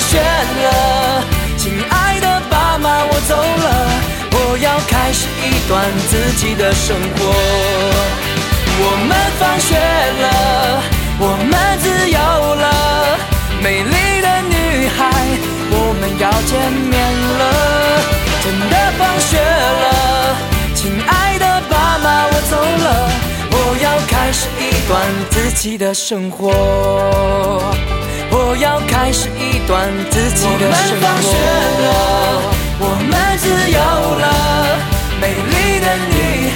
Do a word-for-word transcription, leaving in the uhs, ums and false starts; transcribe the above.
学了，亲爱的爸妈，我走了，我要开始一段自己的生活。我们放学了，我们自由了，美丽的女孩，我们要见面了。真的放学了，亲爱的爸妈，我走了，我要开始一段自己的生活。我要开始一段自己的生活。我们放学了，我们自由了，美丽的女